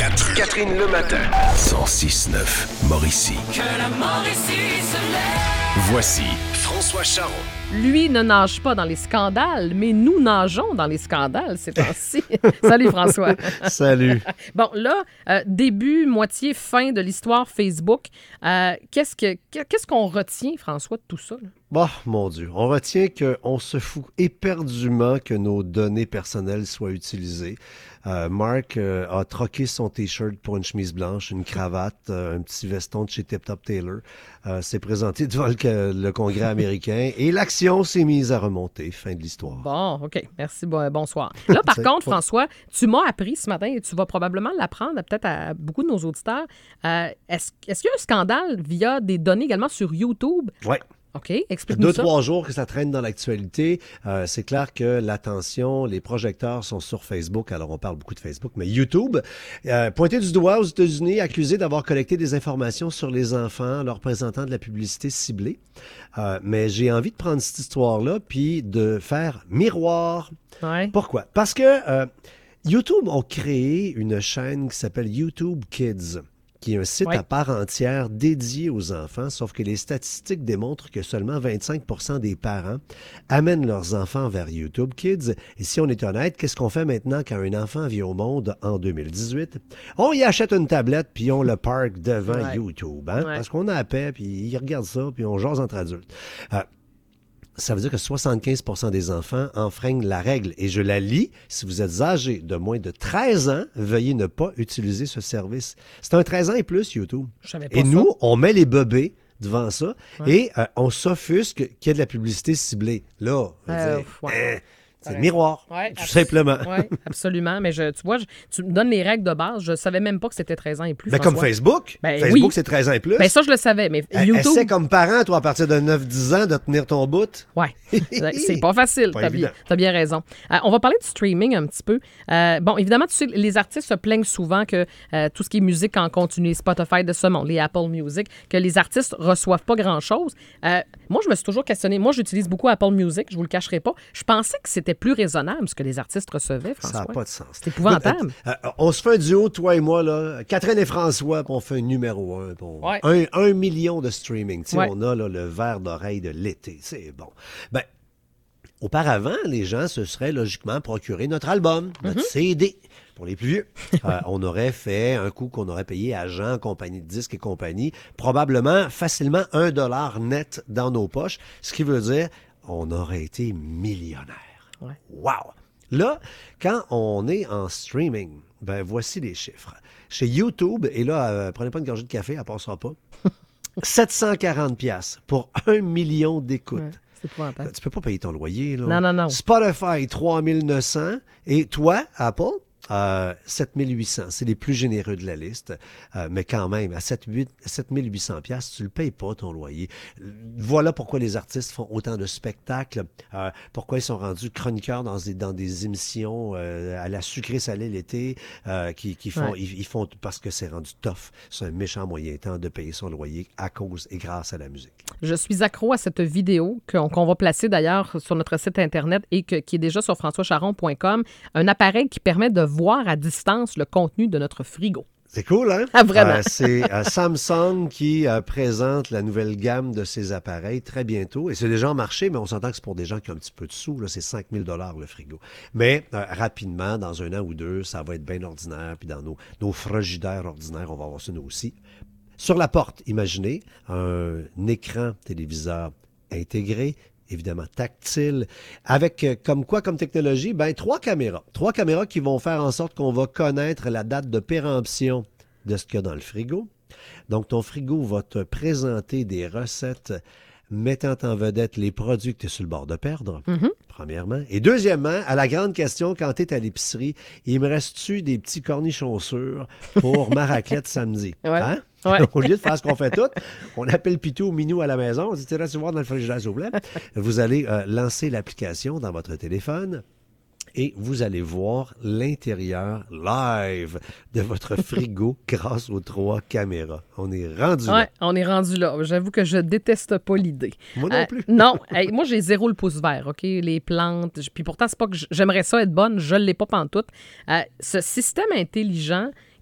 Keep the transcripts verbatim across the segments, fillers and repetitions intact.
quatre. Catherine le matin. cent six neuf Mauricie. Que la Mauricie se lève. Voici François Charon. Lui ne nage pas dans les scandales, mais nous nageons dans les scandales ces temps-ci. Salut François. Salut. Bon, là, euh, début, moitié, fin de l'histoire Facebook. Euh, qu'est-ce, que, qu'est-ce qu'on retient, François, de tout ça? Là? Bon, mon Dieu, on retient qu'on se fout éperdument que nos données personnelles soient utilisées. Euh, Mark euh, a troqué son T-shirt pour une chemise blanche, une cravate, euh, un petit veston de chez Tip Top Taylor. Euh, s'est présenté devant le, le Congrès américain et l'action s'est mise à remonter. Fin de l'histoire. Bon, OK. Merci. Bon, bonsoir. Là, par contre, François, tu m'as appris ce matin et tu vas probablement l'apprendre peut-être à beaucoup de nos auditeurs. Euh, est-ce, est-ce qu'il y a un scandale via des données également sur YouTube? Oui. OK, explique-nous Deux, ça. trois jours que ça traîne dans l'actualité. Euh, c'est clair que l'attention, les projecteurs sont sur Facebook. Alors, on parle beaucoup de Facebook, mais YouTube, euh, pointé du doigt aux États-Unis, accusé d'avoir collecté des informations sur les enfants, leur présentant de la publicité ciblée. Euh, mais j'ai envie de prendre cette histoire-là puis de faire miroir. Ouais. Pourquoi? Parce que euh, YouTube ont créé une chaîne qui s'appelle YouTube Kids, qui est un site ouais. à part entière dédié aux enfants, sauf que les statistiques démontrent que seulement vingt-cinq pour cent des parents amènent leurs enfants vers YouTube Kids. Et si on est honnête, qu'est-ce qu'on fait maintenant quand un enfant vient au monde en deux mille dix-huit? On y achète une tablette, puis on le parque devant ouais. YouTube, hein? Ouais. Parce qu'on a la paix, puis ils regardent ça, puis on jase entre adultes. Euh, Ça veut dire que soixante-quinze pour cent des enfants enfreignent la règle. Et je la lis, si vous êtes âgé de moins de treize ans, veuillez ne pas utiliser ce service. C'est un treize ans et plus, YouTube. Je savais pas et ça. nous, on met les bébés devant ça Ouais. et euh, on s'offusque qu'il y ait de la publicité ciblée. Là, je veux Euh, dire, ouais. hein, c'est le miroir, Ouais, tout abs- simplement. Oui, absolument. Mais je, tu vois, je- tu me donnes les règles de base. Je savais même pas que c'était treize ans et plus. Ben, comme François. Facebook. Ben, Facebook, oui. c'est treize ans et plus. Ben, ça, je le savais. Mais Eh, YouTube. Essaie comme parent, toi, à partir de neuf dix ans, de tenir ton bout. Oui, c'est pas facile. Pas T'as évident. bien, t'as bien raison. Euh, on va parler du streaming un petit peu. Euh, bon, évidemment, tu sais, les artistes se plaignent souvent que euh, tout ce qui est musique en continu, Spotify de ce monde, les Apple Music, que les artistes reçoivent pas grand-chose. Euh, moi, je me suis toujours questionné. Moi, j'utilise beaucoup Apple Music, je vous le cacherai pas. Je pensais que c'était plus raisonnable ce que les artistes recevaient, François. Ça n'a pas de sens. C'est épouvantable. Écoute, euh, euh, on se fait un duo, toi et moi, là, Catherine et François, puis on fait un numéro un. puis on- Ouais. un, un million de streaming. Tu sais, Ouais. on a là, le verre d'oreille de l'été. C'est bon. Ben, auparavant, les gens se seraient logiquement procuré notre album, notre Mm-hmm. C D. Pour les plus vieux, euh, on aurait fait un coup qu'on aurait payé à Jean, compagnie de disques et compagnie, probablement facilement un dollar net dans nos poches, ce qui veut dire on aurait été millionnaire. Ouais. Wow! Là, quand on est en streaming, ben voici les chiffres. Chez YouTube, et là, euh, prenez pas une gorgée de café, elle passera pas, sept cent quarante piastres pour un million d'écoutes. Ouais, c'est épouvantable. Tu peux pas payer ton loyer, là. Non, non, non. Spotify, trois mille neuf cents. Et toi, Apple, euh, sept mille huit cents. C'est les plus généreux de la liste. Euh, mais quand même, à sept mille huit cents piastres, tu le payes pas, ton loyer. Voilà pourquoi les artistes font autant de spectacles. Euh, pourquoi ils sont rendus chroniqueurs dans des, dans des émissions euh, à la sucrée salée l'été, euh, qui, qui font, Ouais. ils, ils font parce que c'est rendu tough. C'est un méchant moyen temps de payer son loyer à cause et grâce à la musique. Je suis accro à cette vidéo qu'on, qu'on va placer d'ailleurs sur notre site Internet et que, qui est déjà sur françois charon point com. Un appareil qui permet de voir à distance le contenu de notre frigo. C'est cool, hein? Ah, vraiment? Euh, c'est euh, Samsung qui euh, présente la nouvelle gamme de ses appareils très bientôt. Et c'est déjà en marché, mais on s'entend que c'est pour des gens qui ont un petit peu de sous. Là, c'est cinq mille dollars le frigo. Mais euh, rapidement, dans un an ou deux, ça va être bien ordinaire. Puis dans nos, nos frigidaires ordinaires, on va avoir ça nous aussi. Sur la porte, imaginez un écran téléviseur intégré, évidemment tactile, avec euh, comme quoi comme technologie? Ben, trois caméras. Trois caméras qui vont faire en sorte qu'on va connaître la date de péremption de ce qu'il y a dans le frigo. Donc, ton frigo va te présenter des recettes mettant en vedette les produits que tu es sur le bord de perdre, Mm-hmm. premièrement. Et deuxièmement, à la grande question, quand tu es à l'épicerie, il me reste-tu des petits cornichons sûrs pour ma raclette samedi? Ouais. Hein? Ouais. Au lieu de faire ce qu'on fait tout, on appelle Pitou ou Minou à la maison, on dit, tu restes voir dans le frigidaire, s'il vous plaît. Vous allez euh, lancer l'application dans votre téléphone et vous allez voir l'intérieur live de votre frigo grâce aux trois caméras. On est rendu Ouais, là. on est rendu là. J'avoue que je déteste pas l'idée. Moi non Euh, plus. non, hey, moi j'ai zéro le pouce vert, OK? Les plantes. j- Puis pourtant, c'est pas que j- j'aimerais ça être bonne, je l'ai pas pantoute. Euh, ce système intelligent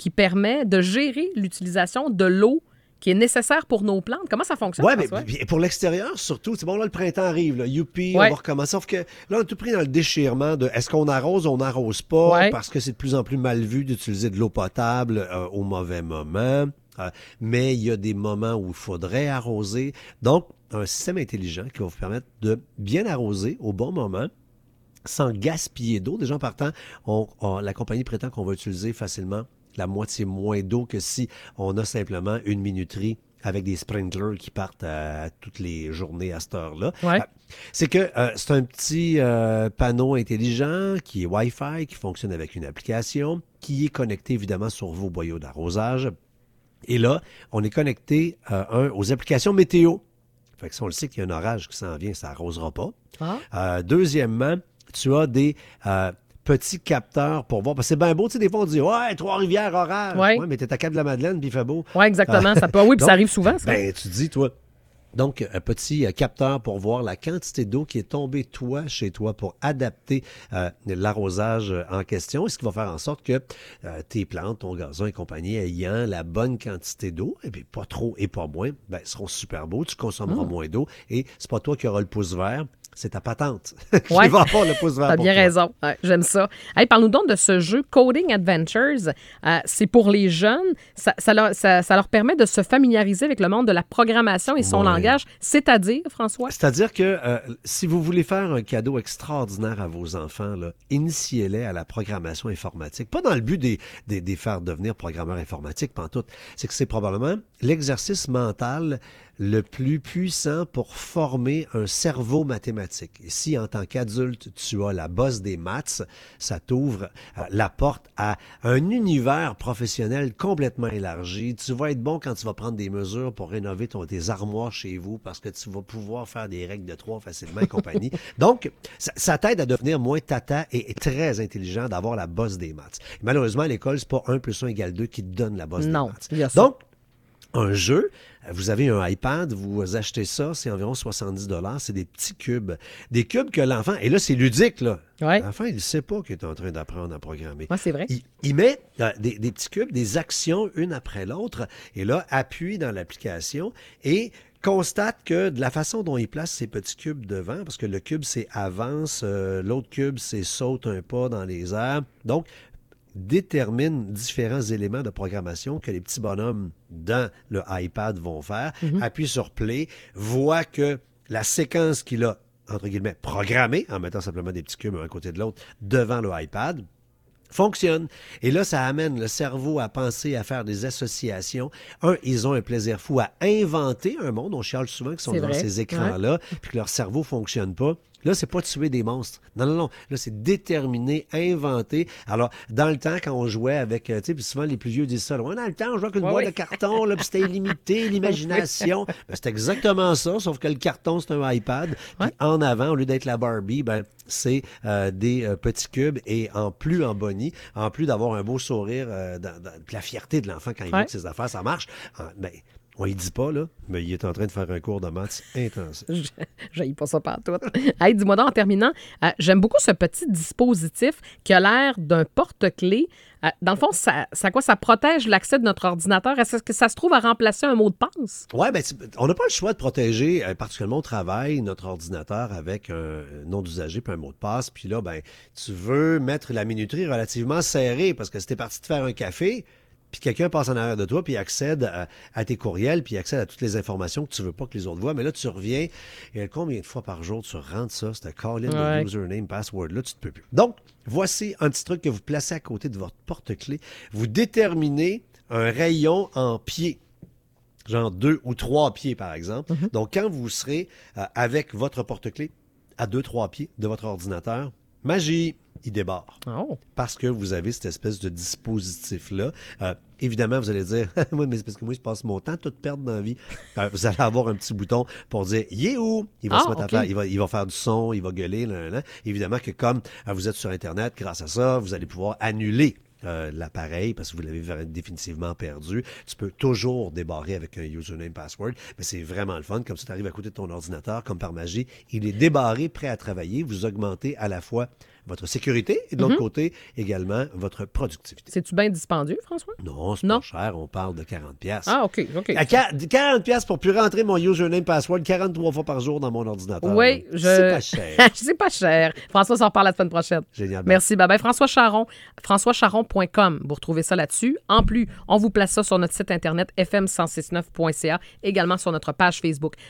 qui permet de gérer l'utilisation de l'eau qui est nécessaire pour nos plantes. Comment ça fonctionne, Oui, mais François? puis pour l'extérieur, surtout, c'est bon, là, le printemps arrive, là, youpi, Ouais. on va recommencer. Sauf que là, on est tout pris dans le déchirement de est-ce qu'on arrose ou on n'arrose pas, Ouais. parce que c'est de plus en plus mal vu d'utiliser de l'eau potable euh, au mauvais moment. Euh, mais il y a des moments où il faudrait arroser. Donc, un système intelligent qui va vous permettre de bien arroser au bon moment, sans gaspiller d'eau. Déjà en partant, on, on- la compagnie prétend qu'on va utiliser facilement la moitié moins d'eau que si on a simplement une minuterie avec des sprinklers qui partent à, à toutes les journées à cette heure-là. Ouais. Euh, C'est que euh, c'est un petit euh, panneau intelligent qui est Wi-Fi, qui fonctionne avec une application, qui est connecté évidemment sur vos boyaux d'arrosage. Et là, on est connecté euh, un, aux applications météo. Fait que si on le sait qu'il y a un orage qui s'en vient, ça n'arrosera pas. Ah. Euh, deuxièmement, tu as des euh, petits capteurs pour voir. Parce que c'est bien beau, tu sais, des fois on dit « Ouais, Trois-Rivières, orage! Ouais. Ouais, mais t'es à Cap-de-la-Madeleine, puis il fait beau. Oui, exactement. Ça peut... Oui, puis Donc, ça arrive souvent, ça. Ben, tu dis, toi. Donc, un petit euh, capteur pour voir la quantité d'eau qui est tombée, toi, chez toi, pour adapter euh, l'arrosage euh, en question, et ce qui va faire en sorte que euh, tes plantes, ton gazon et compagnie, ayant la bonne quantité d'eau, et puis pas trop et pas moins, ben, seront super beaux, tu consommeras Mm. moins d'eau, et c'est pas toi qui auras le pouce vert, c'est ta patente qui Ouais. va avoir le pouce vert T'as pour bien toi. raison. Ouais, j'aime ça. Hey, parle-nous donc de ce jeu Coding Adventures. Euh, c'est pour les jeunes. Ça, ça, leur, ça, ça leur permet de se familiariser avec le monde de la programmation et son Ouais. langage. C'est-à-dire, François? C'est-à-dire que euh, si vous voulez faire un cadeau extraordinaire à vos enfants, là, initiez-les à la programmation informatique. Pas dans le but des, des, des faire devenir programmeurs informatiques, pantoute. C'est que c'est probablement l'exercice mental le plus puissant pour former un cerveau mathématique. Et si, en tant qu'adulte, tu as la bosse des maths, ça t'ouvre euh, la porte à un univers professionnel complètement élargi. Tu vas être bon quand tu vas prendre des mesures pour rénover ton, tes armoires chez vous parce que tu vas pouvoir faire des règles de trois facilement et compagnie. Donc, ça, ça t'aide à devenir moins tata et, et très intelligent d'avoir la bosse des maths. Et malheureusement, à l'école, c'est pas un plus un égale deux qui te donne la bosse Non, des maths. il y a ça. Donc, un jeu, vous avez un iPad, vous achetez ça, c'est environ soixante-dix dollars, c'est des petits cubes. Des cubes que l'enfant, et là c'est ludique, là. Ouais. L'enfant, il ne sait pas qu'il est en train d'apprendre à programmer. Ouais, c'est vrai. Il, il met euh, des, des petits cubes, des actions une après l'autre, et là, appuie dans l'application et constate que de la façon dont il place ses petits cubes devant, parce que le cube c'est avance, euh, l'autre cube c'est saute un pas dans les airs. Donc, détermine différents éléments de programmation que les petits bonhommes dans le iPad vont faire, Mm-hmm. appuie sur Play, voit que la séquence qu'il a, entre guillemets, programmée, en mettant simplement des petits cubes un à côté de l'autre devant le iPad, fonctionne. Et là, ça amène le cerveau à penser, à faire des associations. Un, ils ont un plaisir fou à inventer un monde. On chiale souvent qu'ils sont C'est devant vrai. ces écrans-là, puis que leur cerveau ne fonctionne pas. Là, c'est pas tuer des monstres. Non, non, non. Là, c'est déterminer, inventer. Alors, dans le temps, quand on jouait avec, euh, tu sais, puis souvent les plus vieux disent ça, là, ouais, dans le temps, on jouait avec une Ouais, boîte ouais. de carton, là, puis c'était illimité, l'imagination. Ben, c'est exactement ça, sauf que le carton, c'est un iPad. Puis Ouais. en avant, au lieu d'être la Barbie, ben, c'est euh, des euh, petits cubes et en plus en bonnie, en plus d'avoir un beau sourire, euh, dans, dans- puis la fierté de l'enfant quand il Ouais. voit que ses affaires, ça marche. En- ben, on ne dit pas, là, mais il est en train de faire un cours de maths intensif. J'aille pas ça partout. Hey, dis-moi donc, en terminant, euh, j'aime beaucoup ce petit dispositif qui a l'air d'un porte-clés. Euh, dans le fond, ça, ça quoi? Ça protège l'accès de notre ordinateur. Est-ce que ça se trouve à remplacer un mot de passe? Oui, ben, tu- on n'a pas le choix de protéger, euh, particulièrement au travail, notre ordinateur avec un nom d'usager puis un mot de passe. Puis là, ben, tu veux mettre la minuterie relativement serrée parce que si t'es parti te faire un café, puis quelqu'un passe en arrière de toi, puis accède à, à tes courriels, puis accède à toutes les informations que tu veux pas que les autres voient. Mais là, tu reviens, et combien de fois par jour tu rentres ça, ce call-in Ouais. de username, password, là, tu ne peux plus. Donc, voici un petit truc que vous placez à côté de votre porte-clés. Vous déterminez un rayon en pieds. Genre deux ou trois pieds, par exemple. Donc, quand vous serez euh, avec votre porte-clés à deux, trois pieds de votre ordinateur, magie, il débarre. Oh. Parce que vous avez cette espèce de dispositif-là. Euh, évidemment, vous allez dire, oui, mais c'est parce que moi, je passe mon temps tout perdre dans la vie. Euh, vous allez avoir un petit bouton pour dire, il est où? Il va Ah, se mettre à ok. faire, il va, il va faire du son, il va gueuler. Là, là, là. Évidemment que comme euh, vous êtes sur Internet, grâce à ça, vous allez pouvoir annuler euh, l'appareil parce que vous l'avez ver- définitivement perdu. Tu peux toujours débarrer avec un username password, mais c'est vraiment le fun. Comme ça, tu arrives à côté de ton ordinateur, comme par magie, il est débarré, prêt à travailler. Vous augmentez à la fois votre sécurité et de l'autre Mm-hmm. côté, également, votre productivité. C'est-tu bien dispendieux, François? Non, c'est Non. pas cher. On parle de quarante piastres. Ah, OK, OK. À qua- quarante piastres pour plus rentrer mon username password quarante-trois fois par jour dans mon ordinateur. Oui, je... C'est pas cher. C'est pas cher. François s'en reparle la semaine prochaine. Génial. Merci. Bye bye. François Charon, françois charon point com. Vous retrouvez ça là-dessus. En plus, on vous place ça sur notre site internet f m cent six neuf point c a, également sur notre page Facebook.